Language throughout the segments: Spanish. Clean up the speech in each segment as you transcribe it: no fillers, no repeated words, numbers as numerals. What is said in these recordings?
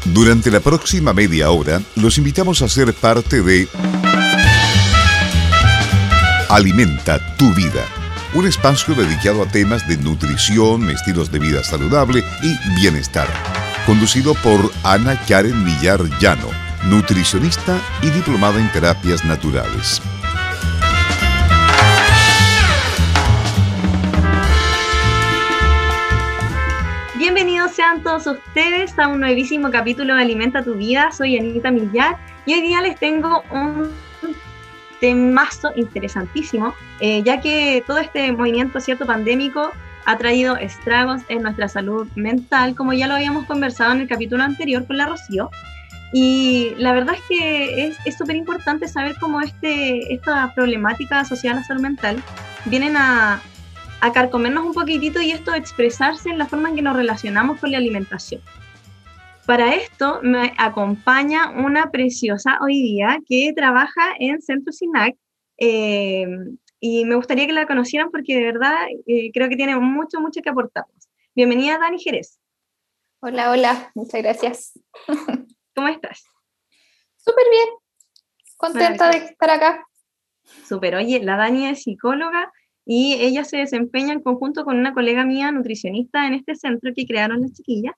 Durante la próxima media hora, los invitamos a ser parte de Alimenta tu Vida, un espacio dedicado a temas de nutrición, estilos de vida saludable y bienestar. Conducido por Ana Karen Millar Llano, nutricionista y diplomada en terapias naturales. Bienvenidos sean todos ustedes a un nuevísimo capítulo de Alimenta tu Vida. Soy Anita Millar y hoy día les tengo un temazo interesantísimo, ya que todo este movimiento cierto pandémico ha traído estragos en nuestra salud mental, como ya lo habíamos conversado en el capítulo anterior con la Rocío. Y la verdad es que es súper importante saber cómo esta problemática asociada a la salud mental vienen a carcomernos un poquitito y esto expresarse en la forma en que nos relacionamos con la alimentación. Para esto me acompaña una preciosa hoy día que trabaja en Centro SINAC y me gustaría que la conocieran porque de verdad creo que tiene mucho que aportarnos. Bienvenida Dani Jerez. Hola, muchas gracias. ¿Cómo estás? Súper bien, contenta de estar acá. Súper, oye, la Dani es psicóloga y ella se desempeña en conjunto con una colega mía nutricionista en este centro que crearon las chiquillas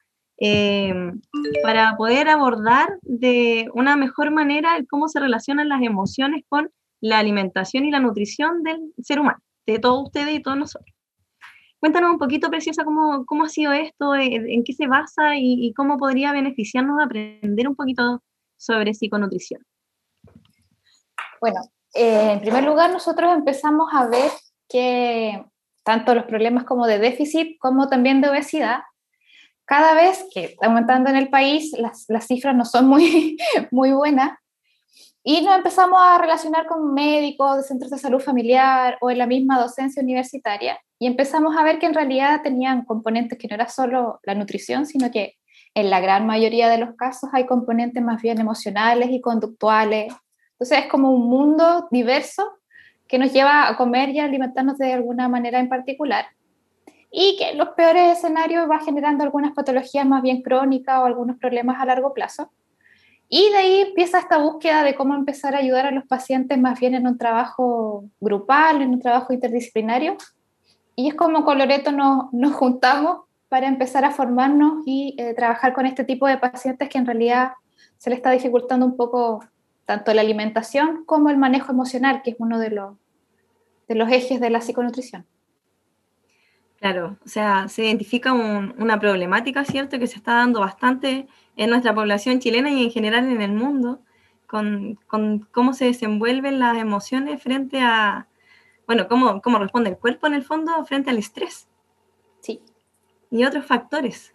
para poder abordar de una mejor manera el cómo se relacionan las emociones con la alimentación y la nutrición del ser humano, de todos ustedes y todos nosotros. Cuéntanos un poquito, Preciosa, cómo ha sido esto, en qué se basa y cómo podría beneficiarnos aprender un poquito sobre psiconutrición. Bueno, en primer lugar nosotros empezamos a ver que tanto los problemas como de déficit como también de obesidad, cada vez que está aumentando en el país, las cifras no son muy buenas, y nos empezamos a relacionar con médicos de centros de salud familiar o en la misma docencia universitaria, y empezamos a ver que en realidad tenían componentes que no era solo la nutrición, sino que en la gran mayoría de los casos hay componentes más bien emocionales y conductuales. Entonces es como un mundo diverso que nos lleva a comer y a alimentarnos de alguna manera en particular, y que en los peores escenarios va generando algunas patologías más bien crónicas o algunos problemas a largo plazo. Y de ahí empieza esta búsqueda de cómo empezar a ayudar a los pacientes más bien en un trabajo grupal, en un trabajo interdisciplinario. Y es como con Loreto nos juntamos para empezar a formarnos y trabajar con este tipo de pacientes que en realidad se les está dificultando un poco tanto la alimentación como el manejo emocional, que es uno de los ejes de la psiconutrición. Claro, o sea, se identifica una problemática, ¿cierto?, que se está dando bastante en nuestra población chilena y en general en el mundo, con cómo se desenvuelven las emociones frente a, bueno, cómo responde el cuerpo en el fondo frente al estrés. Sí. Y otros factores.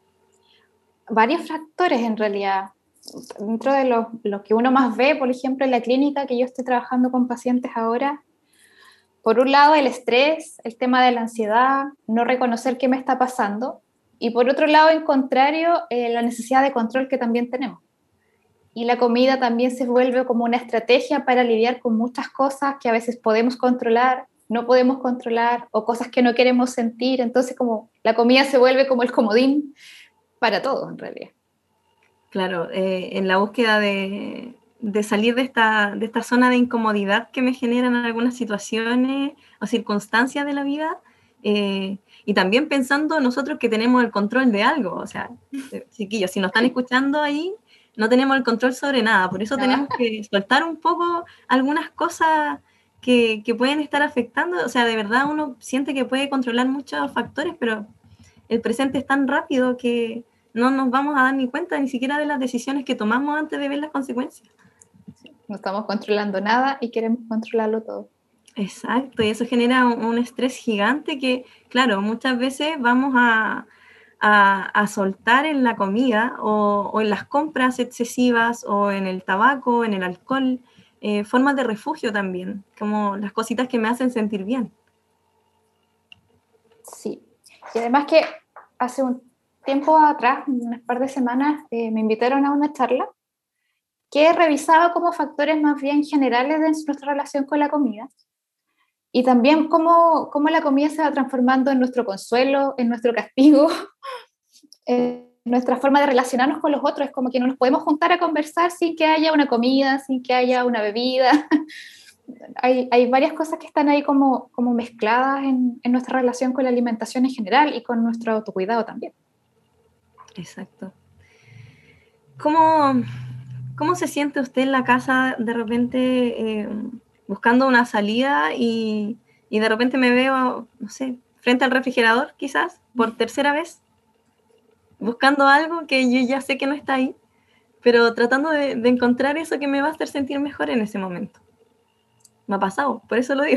Varios factores en realidad. Dentro de lo que uno más ve, por ejemplo, en la clínica que yo estoy trabajando con pacientes ahora, por un lado el estrés, el tema de la ansiedad, no reconocer qué me está pasando, y por otro lado, en contrario, la necesidad de control que también tenemos. Y la comida también se vuelve como una estrategia para lidiar con muchas cosas que a veces podemos controlar, no podemos controlar, o cosas que no queremos sentir. Entonces como la comida se vuelve como el comodín para todo en realidad. Claro, en la búsqueda de salir de esta zona de incomodidad que me generan algunas situaciones o circunstancias de la vida, y también pensando nosotros que tenemos el control de algo, o sea, chiquillos, si nos están escuchando ahí, no tenemos el control sobre nada, por eso tenemos que soltar un poco algunas cosas que pueden estar afectando, o sea, de verdad uno siente que puede controlar muchos factores, pero el presente es tan rápido que no nos vamos a dar ni cuenta ni siquiera de las decisiones que tomamos antes de ver las consecuencias. No estamos controlando nada y queremos controlarlo todo. Exacto, y eso genera un estrés gigante que, claro, muchas veces vamos a soltar en la comida o en las compras excesivas o en el tabaco, en el alcohol, formas de refugio también, como las cositas que me hacen sentir bien. Sí, y además que hace un tiempo atrás, unas par de semanas, me invitaron a una charla que revisaba como factores más bien generales de nuestra relación con la comida, y también cómo la comida se va transformando en nuestro consuelo, en nuestro castigo, en nuestra forma de relacionarnos con los otros, es como que no nos podemos juntar a conversar sin que haya una comida, sin que haya una bebida. Hay varias cosas que están ahí como mezcladas en nuestra relación con la alimentación en general y con nuestro autocuidado también. Exacto. ¿Cómo se siente usted en la casa de repente buscando una salida y de repente me veo, no sé, frente al refrigerador quizás, por tercera vez, buscando algo que yo ya sé que no está ahí, pero tratando de encontrar eso que me va a hacer sentir mejor en ese momento? Me ha pasado, por eso lo digo.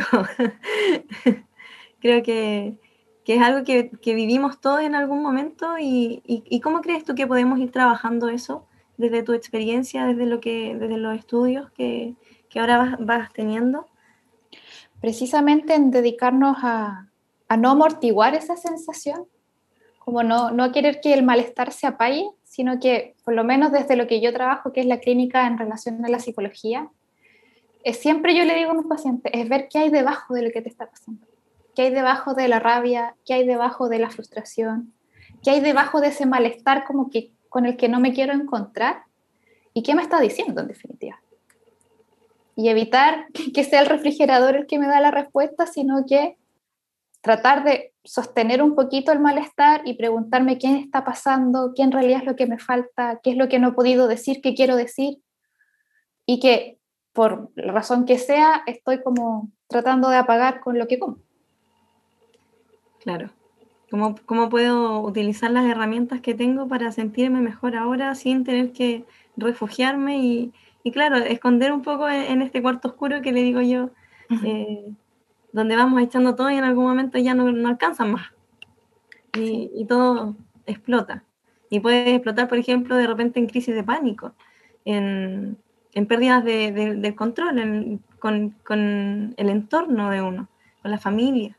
Creo que es algo que vivimos todos en algún momento y ¿cómo crees tú que podemos ir trabajando eso desde tu experiencia, desde los estudios que ahora vas teniendo? Precisamente en dedicarnos a no amortiguar esa sensación, como no querer que el malestar se apague, sino que por lo menos desde lo que yo trabajo, que es la clínica en relación a la psicología, siempre yo le digo a mis pacientes, es ver qué hay debajo de lo que te está pasando, qué hay debajo de la rabia, qué hay debajo de la frustración, qué hay debajo de ese malestar como que, con el que no me quiero encontrar y qué me está diciendo en definitiva. Y evitar que sea el refrigerador el que me da la respuesta, sino que tratar de sostener un poquito el malestar y preguntarme qué está pasando, qué en realidad es lo que me falta, qué es lo que no he podido decir, qué quiero decir, y que por la razón que sea, estoy como tratando de apagar con lo que como. Claro. ¿Cómo puedo utilizar las herramientas que tengo para sentirme mejor ahora sin tener que refugiarme y claro, esconder un poco en este cuarto oscuro que le digo yo, donde vamos echando todo y en algún momento ya no alcanzan más y todo explota. Y puede explotar, por ejemplo, de repente en crisis de pánico, en pérdidas del control con el entorno de uno, con la familia.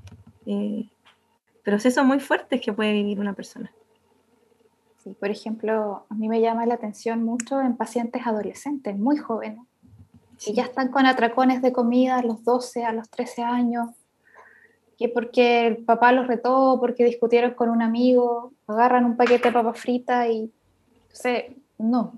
Procesos muy fuertes que puede vivir una persona. Sí, por ejemplo, a mí me llama la atención mucho en pacientes adolescentes, muy jóvenes, Sí. que ya están con atracones de comida a los 12, a los 13 años, que porque el papá los retó, porque discutieron con un amigo, agarran un paquete de papas fritas y, no.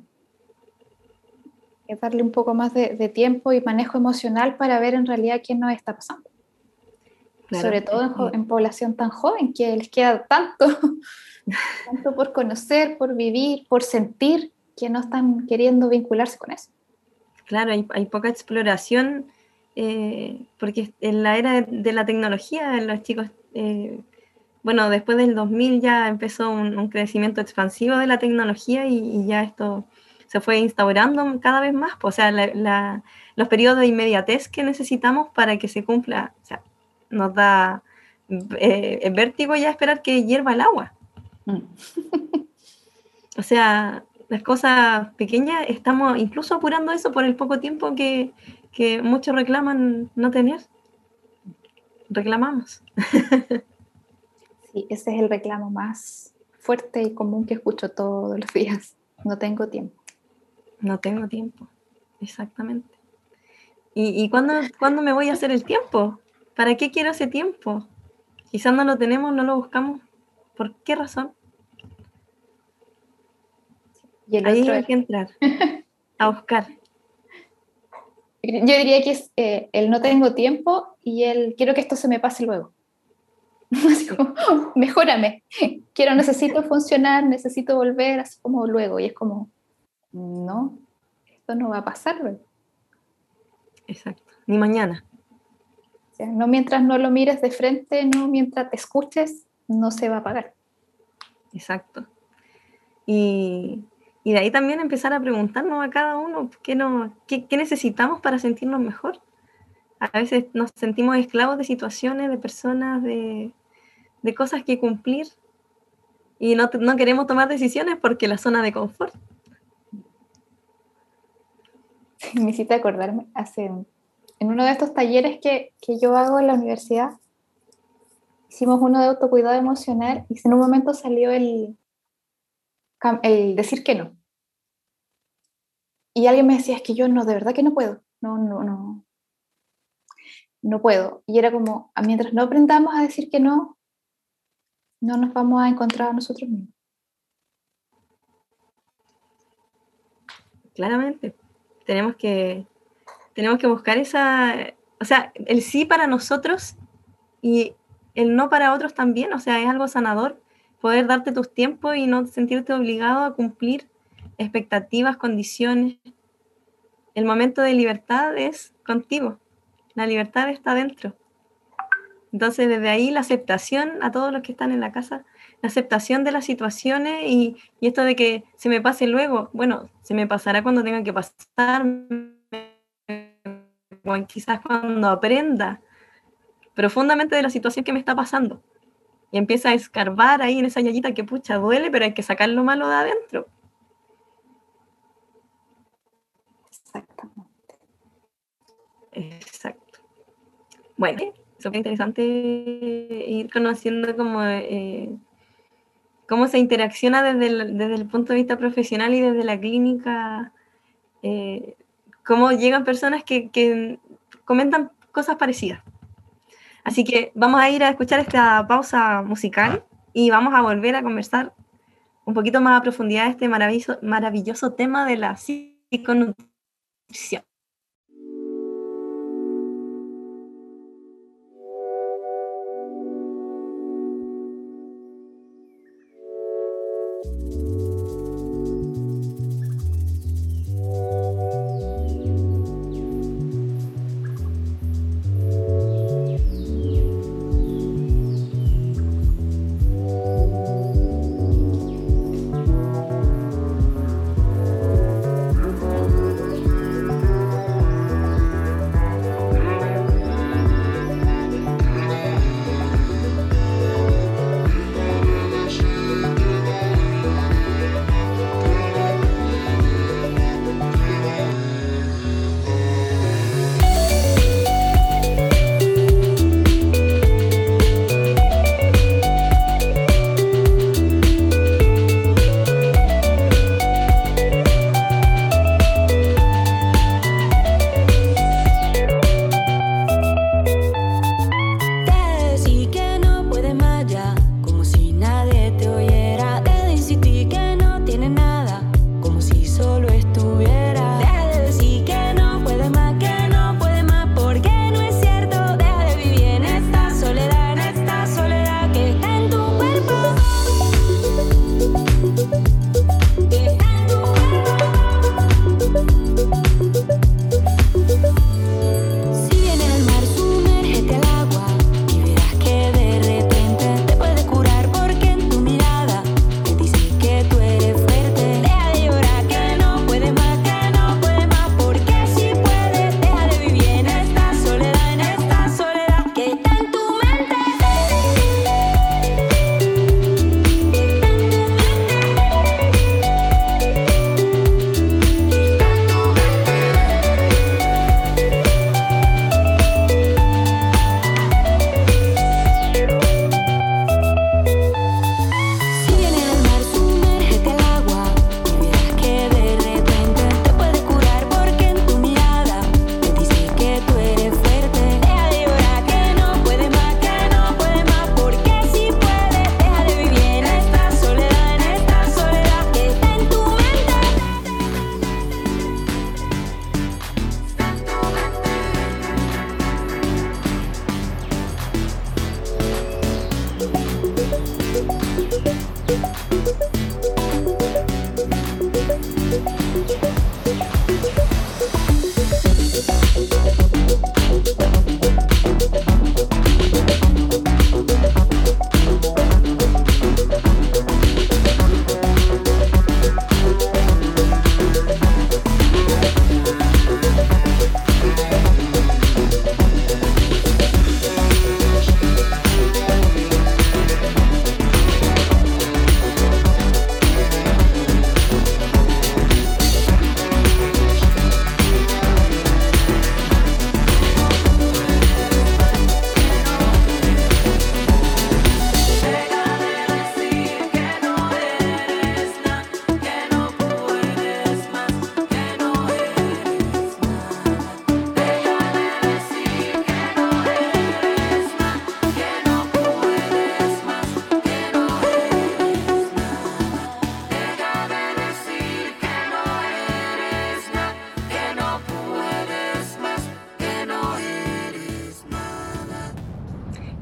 Es darle un poco más de tiempo y manejo emocional para ver en realidad qué nos está pasando. Claro, sobre todo en población tan joven, que les queda tanto, tanto por conocer, por vivir, por sentir, que no están queriendo vincularse con eso. Claro, hay poca exploración, porque en la era de la tecnología, los chicos, bueno, después del 2000 ya empezó un crecimiento expansivo de la tecnología y ya esto se fue instaurando cada vez más. O sea, los periodos de inmediatez que necesitamos para que se cumpla, o sea, nos da vértigo ya esperar que hierva el agua. O sea, las cosas pequeñas, estamos incluso apurando eso por el poco tiempo que muchos reclaman no tener. Reclamamos. Sí, ese es el reclamo más fuerte y común que escucho todos los días. No tengo tiempo. No tengo tiempo, exactamente. ¿Y cuándo me voy a hacer el tiempo? ¿Para qué quiero ese tiempo? Quizás no lo tenemos, no lo buscamos. ¿Por qué razón? Y el ahí otro hay que entrar a buscar. Yo diría que es el no tengo tiempo y el quiero que esto se me pase luego. Así como, mejórame. Necesito funcionar, necesito volver, así como luego. Y es como, no, esto no va a pasar luego. Exacto, ni mañana. O sea, no mientras no lo mires de frente, no mientras te escuches, no se va a pagar. Exacto. Y de ahí también empezar a preguntarnos a cada uno qué necesitamos para sentirnos mejor. A veces nos sentimos esclavos de situaciones, de personas, de cosas que cumplir y no queremos tomar decisiones porque la zona de confort. Me hiciste acordarme, en uno de estos talleres que yo hago en la universidad, hicimos uno de autocuidado emocional y en un momento salió el decir que no. Y alguien me decía, es que yo no, de verdad que no puedo, no puedo. Y era como, mientras no aprendamos a decir que no nos vamos a encontrar a nosotros mismos. claramente. Tenemos que buscar o sea, el sí para nosotros y el no para otros también, o sea, es algo sanador poder darte tus tiempos y no sentirte obligado a cumplir expectativas, condiciones. El momento de libertad es contigo, la libertad está dentro. Entonces, desde ahí la aceptación a todos los que están en la casa, la aceptación de las situaciones y esto de que se me pase luego, bueno, se me pasará cuando tenga que pasar, o quizás cuando aprenda profundamente de la situación que me está pasando y empieza a escarbar ahí en esa ñañita que pucha duele, pero hay que sacar lo malo de adentro. Exactamente. Exacto. Bueno, es súper interesante ir conociendo cómo se interacciona desde el punto de vista profesional y desde la clínica, cómo llegan personas que comentan cosas parecidas. Así que vamos a ir a escuchar esta pausa musical y vamos a volver a conversar un poquito más a profundidad de este maravilloso tema de la psiconutrición.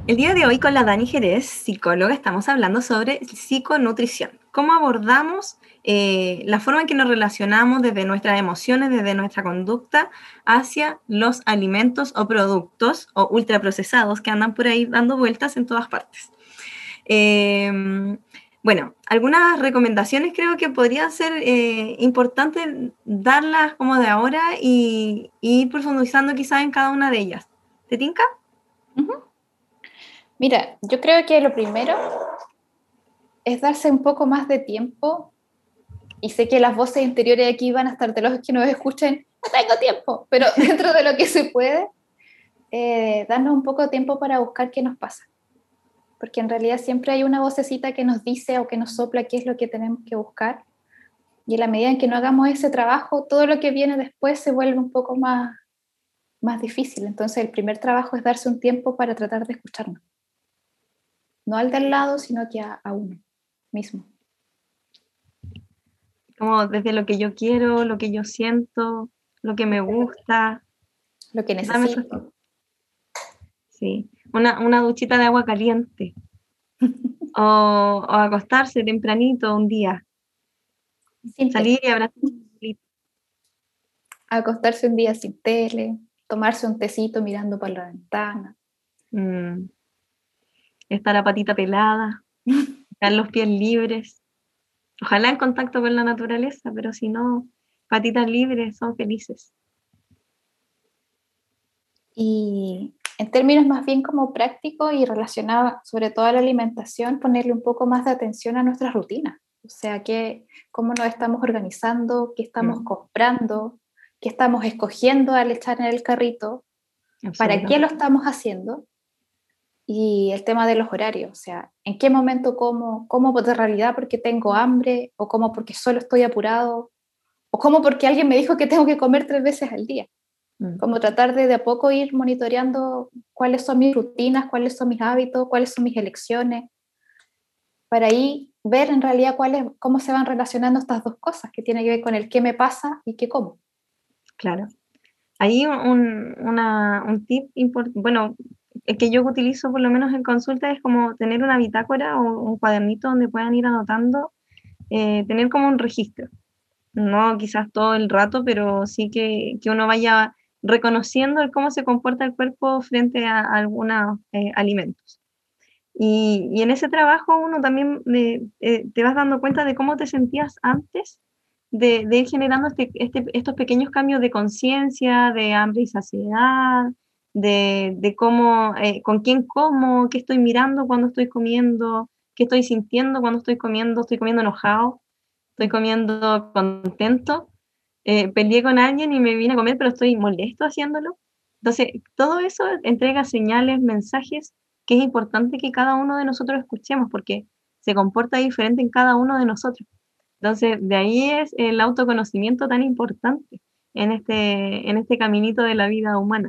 El día de hoy con la Dani Jerez, psicóloga, estamos hablando sobre psiconutrición. Cómo abordamos la forma en que nos relacionamos desde nuestras emociones, desde nuestra conducta, hacia los alimentos o productos o ultraprocesados que andan por ahí dando vueltas en todas partes. Bueno, algunas recomendaciones creo que podrían ser importantes darlas como de ahora y ir profundizando quizás en cada una de ellas. ¿Te tinca? Uh-huh. Mira, yo creo que lo primero es darse un poco más de tiempo, y sé que las voces interiores aquí van a estar de los que nos escuchen, no tengo tiempo, pero dentro de lo que se puede, darnos un poco de tiempo para buscar qué nos pasa. Porque en realidad siempre hay una vocecita que nos dice o que nos sopla qué es lo que tenemos que buscar. Y en la medida en que no hagamos ese trabajo, todo lo que viene después se vuelve un poco más difícil. Entonces el primer trabajo es darse un tiempo para tratar de escucharnos. No al del lado, sino que a uno mismo. Como desde lo que yo quiero, lo que yo siento, lo que me gusta. Lo que necesito. Sí, una duchita de agua caliente. o acostarse tempranito un día. Salir y abrazar. Acostarse un día sin tele, tomarse un tecito mirando por la ventana. Estar a patita pelada, dejar los pies libres. Ojalá en contacto con la naturaleza, pero si no, patitas libres son felices. Y en términos más bien como prácticos y relacionados sobre todo a la alimentación, ponerle un poco más de atención a nuestras rutinas. O sea, cómo nos estamos organizando, qué estamos comprando, qué estamos escogiendo al echar en el carrito, para qué lo estamos haciendo. Y el tema de los horarios, o sea, en qué momento como de realidad porque tengo hambre, o como porque solo estoy apurado, o como porque alguien me dijo que tengo que comer 3 veces al día. Como tratar de a poco ir monitoreando cuáles son mis rutinas, cuáles son mis hábitos, cuáles son mis elecciones, para ahí ver en realidad cómo se van relacionando estas dos cosas, que tienen que ver con el qué me pasa y qué como. Claro. Ahí un tip importante, bueno, el que yo utilizo por lo menos en consulta es como tener una bitácora o un cuadernito donde puedan ir anotando, tener como un registro. No quizás todo el rato, pero sí que uno vaya reconociendo cómo se comporta el cuerpo frente a algunos alimentos. Y en ese trabajo uno también te vas dando cuenta de cómo te sentías antes de ir generando estos pequeños cambios de conciencia, de hambre y saciedad, de cómo, con quién como, qué estoy mirando cuando estoy comiendo, qué estoy sintiendo cuando estoy comiendo enojado, estoy comiendo contento, peleé con alguien y me vine a comer, pero estoy molesto haciéndolo. Entonces, todo eso entrega señales, mensajes que es importante que cada uno de nosotros escuchemos porque se comporta diferente en cada uno de nosotros. Entonces, de ahí es el autoconocimiento tan importante en este caminito de la vida humana.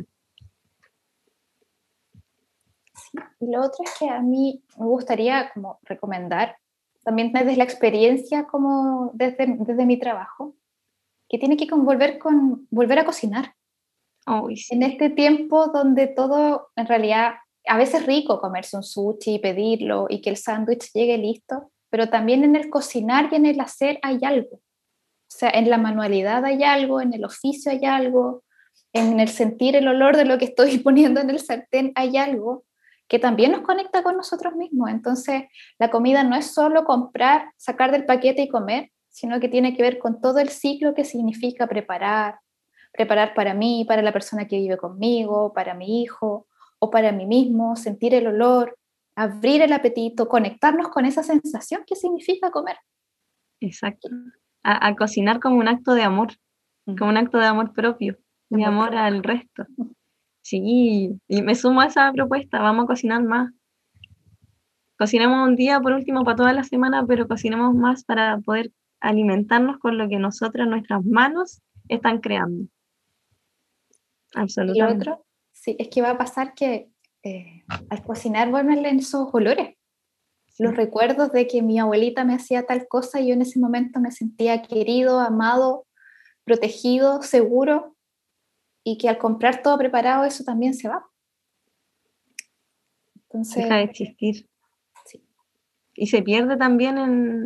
Sí. Y lo otro es que a mí me gustaría como recomendar, también desde la experiencia, como desde mi trabajo, que tiene que volver a cocinar. Oh, sí. En este tiempo donde todo, en realidad, a veces es rico comerse un sushi y pedirlo y que el sándwich llegue listo, pero también en el cocinar y en el hacer hay algo. O sea, en la manualidad hay algo, en el oficio hay algo, en el sentir el olor de lo que estoy poniendo en el sartén hay algo que también nos conecta con nosotros mismos. Entonces, la comida no es solo comprar, sacar del paquete y comer, sino que tiene que ver con todo el ciclo que significa preparar para mí, para la persona que vive conmigo, para mi hijo o para mí mismo, sentir el olor, abrir el apetito, conectarnos con esa sensación que significa comer. Exacto. A cocinar como un acto de amor, como un acto de amor propio, de amor al resto. Sí, y me sumo a esa propuesta, vamos a cocinar más. Cocinemos un día por último para toda la semana, pero cocinemos más para poder alimentarnos con lo que nosotras, nuestras manos, están creando. Absolutamente. Y lo otro, sí, es que va a pasar que al cocinar vuelven esos olores. Sí. Los recuerdos de que mi abuelita me hacía tal cosa y yo en ese momento me sentía querido, amado, protegido, seguro, y que al comprar todo preparado eso también se va. Entonces, deja de existir. sí. Y se pierde también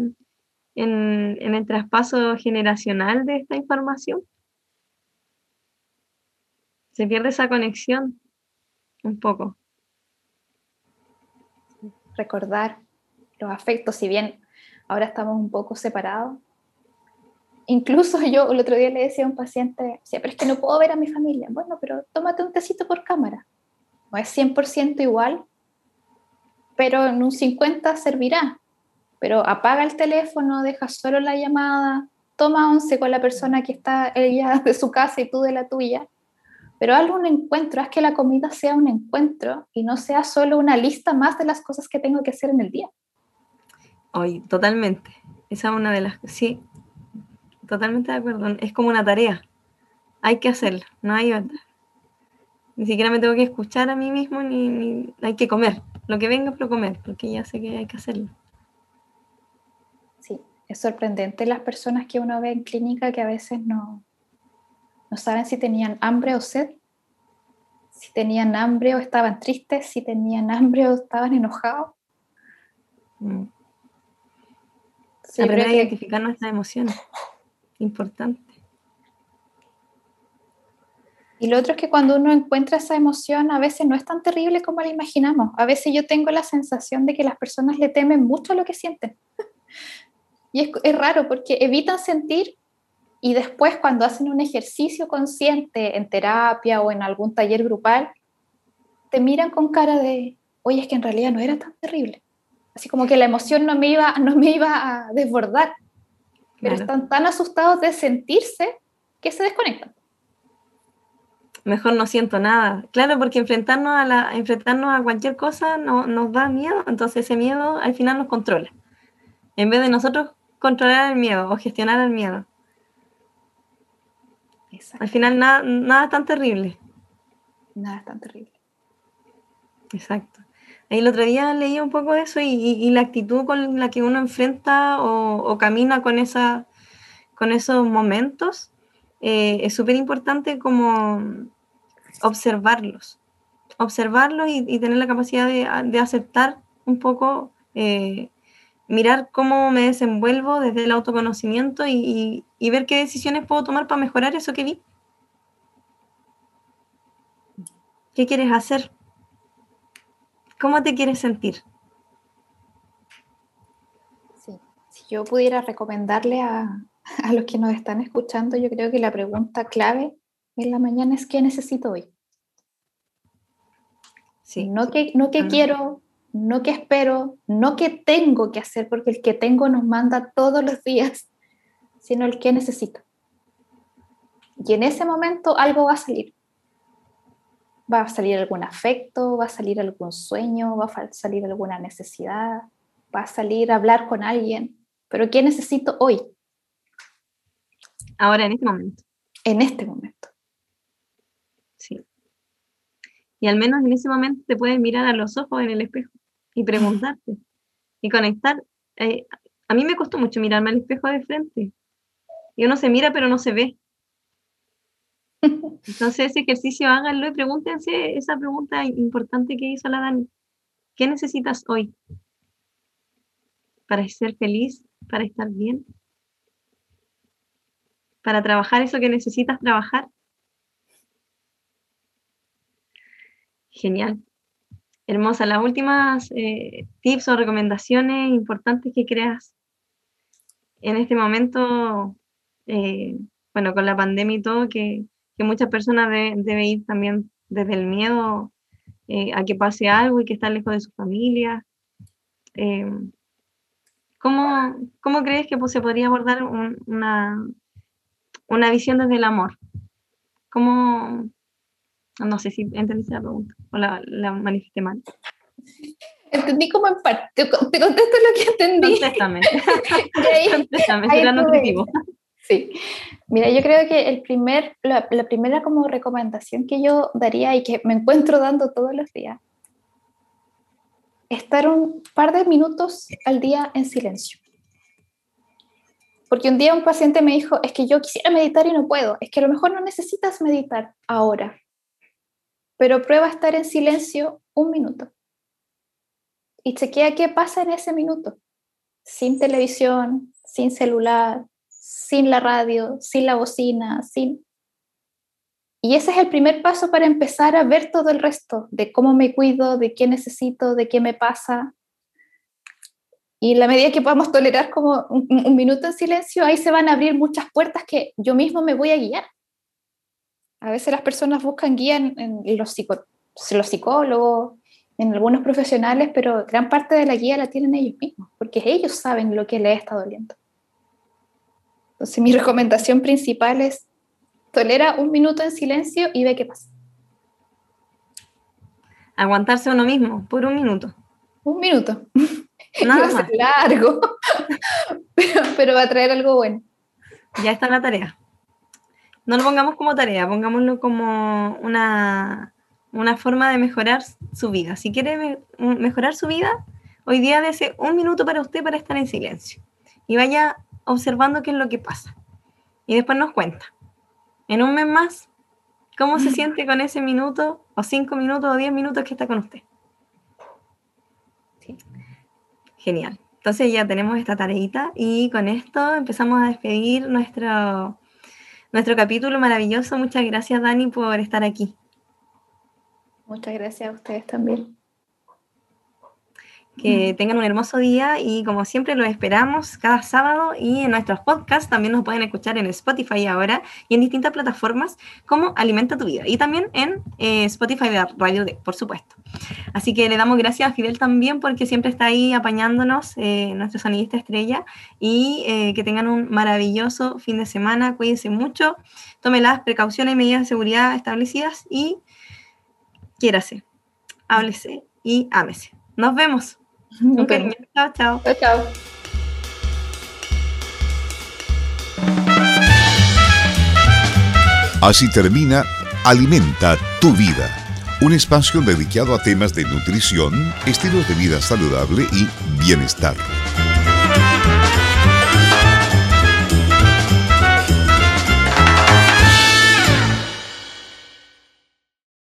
en el traspaso generacional de esta información. Se pierde esa conexión un poco. Recordar los afectos, si bien ahora estamos un poco separados. Incluso yo el otro día le decía a un paciente, pero es que no puedo ver a mi familia. Bueno, pero tómate un tecito por cámara. No es 100% igual, pero en un 50% servirá. Pero apaga el teléfono, deja solo la llamada, toma once con la persona que está ella de su casa y tú de la tuya, pero haz un encuentro, haz que la comida sea un encuentro y no sea solo una lista más de las cosas que tengo que hacer en el día. Hoy, totalmente. Esa es una de las... Sí, totalmente de acuerdo. Es como una tarea. Hay que hacerlo, no hay otra. Ni siquiera me tengo que escuchar a mí mismo, ni hay que comer. Lo que venga, pero comer, porque ya sé que hay que hacerlo. Sí, es sorprendente las personas que uno ve en clínica que a veces no saben si tenían hambre o sed, si tenían hambre o estaban tristes, si tenían hambre o estaban enojados. Sí, aprender a identificar nuestras emociones. Importante. Y lo otro es que cuando uno encuentra esa emoción, a veces no es tan terrible como la imaginamos. A veces yo tengo la sensación de que las personas le temen mucho a lo que sienten. Y es raro porque evitan sentir y después cuando hacen un ejercicio consciente en terapia o en algún taller grupal, te miran con cara de, oye, es que en realidad no era tan terrible. Así como que la emoción no me iba a desbordar. Pero Claro. están tan asustados de sentirse que se desconectan. Mejor no siento nada. Claro, porque enfrentarnos a cualquier cosa nos da miedo, entonces ese miedo al final nos controla. En vez de nosotros controlar el miedo o gestionar el miedo. Exacto. Al final nada es tan terrible. Nada es tan terrible. Exacto. Ahí el otro día leí un poco de eso y la actitud con la que uno enfrenta o camina con esos momentos es súper importante como observarlos y tener la capacidad de aceptar un poco, mirar cómo me desenvuelvo desde el autoconocimiento y ver qué decisiones puedo tomar para mejorar eso que vi. ¿Qué quieres hacer? ¿Cómo te quieres sentir? Sí. Si yo pudiera recomendarle a los que nos están escuchando, yo creo que la pregunta clave en la mañana es ¿qué necesito hoy? Sí. No qué quiero, no qué espero, no qué tengo que hacer, porque el que tengo nos manda todos los días, sino el qué necesito. Y en ese momento algo va a salir. Va a salir algún afecto, va a salir algún sueño, va a salir alguna necesidad, va a salir a hablar con alguien. Pero ¿qué necesito hoy? Ahora, en este momento. En este momento. Sí. Y al menos en ese momento te puedes mirar a los ojos en el espejo y preguntarte y conectar. A mí me costó mucho mirarme al espejo de frente. Y uno se mira pero no se ve. Entonces ese ejercicio háganlo y pregúntense esa pregunta importante que hizo la Dani. ¿Qué necesitas hoy para ser feliz, para estar bien, para trabajar eso que necesitas trabajar? Genial. Hermosa. Las últimas tips o recomendaciones importantes que creas en este momento, bueno, con la pandemia y todo, que muchas personas deben ir también desde el miedo a que pase algo y que están lejos de su familia. ¿Cómo crees que se podría abordar una visión desde el amor? No sé si entendiste la pregunta o la manifesté mal. Entendí como en parte, te contesto lo que entendí. Contéstame. Contéstame, será nutritivo. Sí. Mira, yo creo que la primera como recomendación que yo daría y que me encuentro dando todos los días, estar un par de minutos al día en silencio. Porque un día un paciente me dijo, es que yo quisiera meditar y no puedo. Es que a lo mejor no necesitas meditar ahora, pero prueba a estar en silencio un minuto. y chequea qué pasa en ese minuto. Sin televisión, sin celular, sin la radio, sin la bocina, sin... Y ese es el primer paso para empezar a ver todo el resto, de cómo me cuido, de qué necesito, de qué me pasa. Y en la medida que podamos tolerar como un minuto en silencio, ahí se van a abrir muchas puertas que yo mismo me voy a guiar. A veces las personas buscan guía en los psicólogos, en algunos profesionales, pero gran parte de la guía la tienen ellos mismos, porque ellos saben lo que les está doliendo. Entonces mi recomendación principal es: tolera un minuto en silencio y ve qué pasa. Aguantarse uno mismo por un minuto. Un minuto. Nada va a más. ser largo, pero va a traer algo bueno. Ya está la tarea. No lo pongamos como tarea, pongámoslo como una forma de mejorar su vida. Si quiere mejorar su vida, hoy día dése un minuto para usted para estar en silencio. Y vaya observando qué es lo que pasa. Y después nos cuenta. En un mes más, ¿cómo se siente con ese minuto, o 5 minutos, o 10 minutos que está con usted? Sí. Genial. Entonces ya tenemos esta tareita y con esto empezamos a despedir nuestro capítulo maravilloso. Muchas gracias, Dani, por estar aquí. Muchas gracias a ustedes también. Que tengan un hermoso día y como siempre los esperamos cada sábado, y en nuestros podcasts también nos pueden escuchar en Spotify ahora y en distintas plataformas como Alimenta tu Vida, y también en Spotify de Radio D, por supuesto. Así que le damos gracias a Fidel también porque siempre está ahí apañándonos, nuestro sonidista estrella, y que tengan un maravilloso fin de semana. Cuídense mucho, tomen las precauciones y medidas de seguridad establecidas y quiérase, háblese y ámese. Nos vemos. Un cariño. Chao, chao. Chao, chao. Así termina Alimenta tu Vida, un espacio dedicado a temas de nutrición, estilos de vida saludable y bienestar.